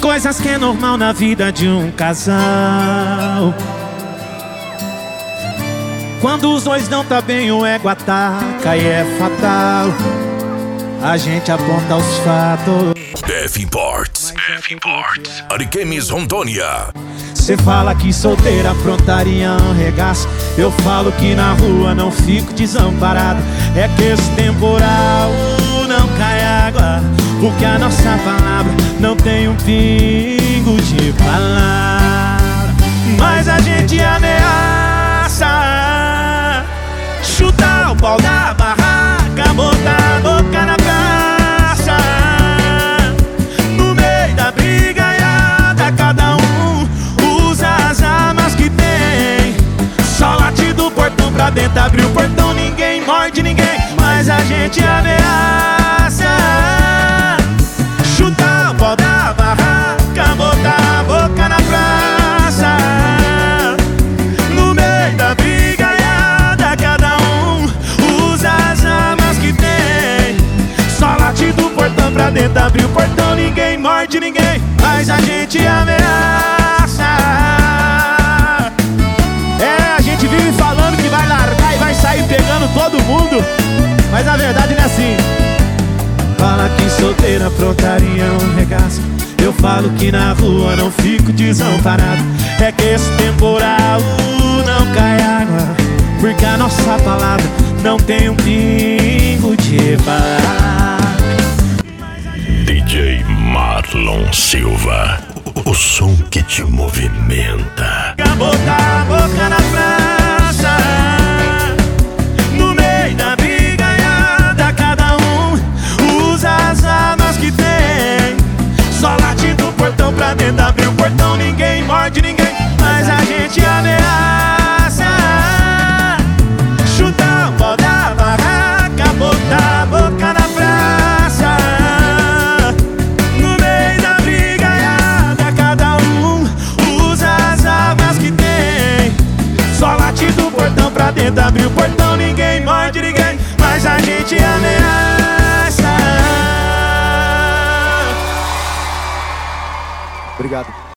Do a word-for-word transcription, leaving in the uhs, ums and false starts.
coisas que é normal na vida de um casal. Quando os dois não tá bem, o ego ataca e é fatal. A gente aponta os fatos. Def Imports, Def Imports, Ariquemes, Rondônia. Cê fala que solteira aprontaria um regaço. Eu falo que na rua não fico desamparado. É que esse temporal não cai água, porque a nossa palavra não tem um pingo de palavra. Mas a gente ameaça chutar o pau da barraca, botar a boca na praça. No meio da brigaiada, cada um usa as armas que tem. Só late do portão pra dentro, abre o portão, ninguém morde ninguém. Mas a gente ameaça chutar o pau da barraca, botar a boca na praça. No meio da brigaiada, cada um usa as armas que tem. Só late do portão pra dentro, abre o portão, ninguém morde ninguém. Mas a gente ameaça. É, a gente vive falando que vai largar e vai sair pegando todo mundo, mas a verdade não é assim. Fala que solteira aprontaria um regaço. Eu falo que na rua não fico desamparado. É que esse temporal não cai água, porque a nossa palavra não tem um pingo de palavra. D J Marlon Silva, o som que te movimenta. Botar a boca na praça. No meio da brigaiada, cada um usa as armas que tem. Só late do portão pra dentro, abre o portão, ninguém morde ninguém. Mas a gente ameaça chutar o pau da barraca, botar a boca na praça. No meio da brigaiada, cada um usa as armas que tem. Só late do portão pra dentro, abre o portão, ninguém morde ninguém. Mas a gente ameaça. Obrigado.